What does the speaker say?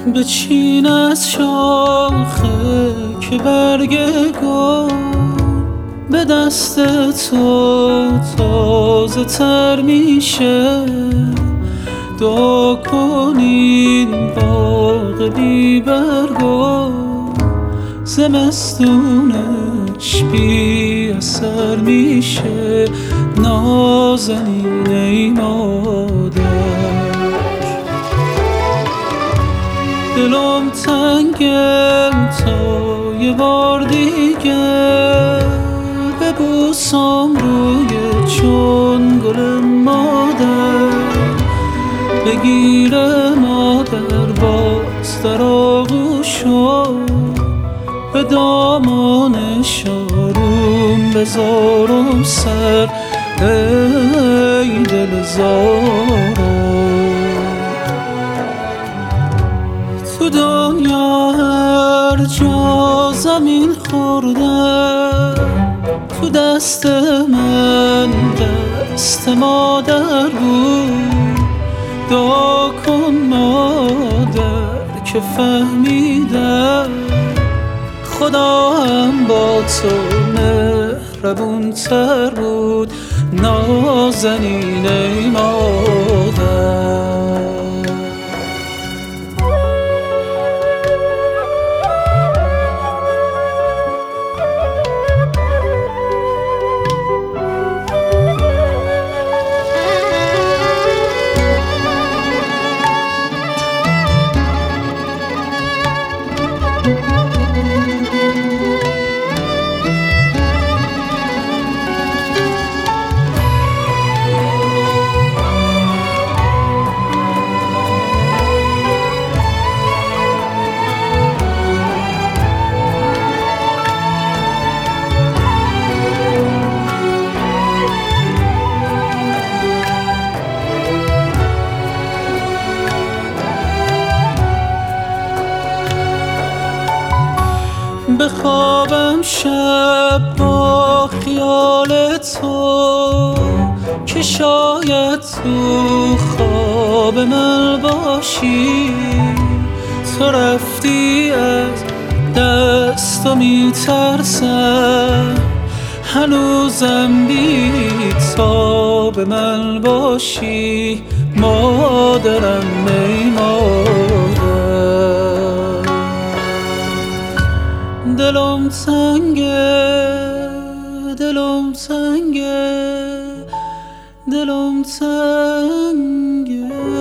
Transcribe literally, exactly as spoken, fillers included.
بچین از شاخه که برگ گل به دست تو تازه تر میشه. دعا کنین باغ بی برگو زمستونش بی اثر میشه. نازنین ای مادر، دلم تنگه تا یه بار دیگه ببوسم روی چون گل مادر. بگیره مادر باز در آغوشو، به دامانش آروم بذارم سر. ای دل زارم تو دنیا هر جا زمین خورده، تو دست من دست مادر بود. دعا کن مادر که فهمیدم خدا هم با تو مهربون تر بود. نازنین ای مادر، بخوابم شب با خیال تو که شاید تو خواب من باشی. تو رفتی از دست و میترسم، هنوزم بی تاب من باشی. مادرم ای مادر، دلم تنگه دلم تنگه دلم تنگه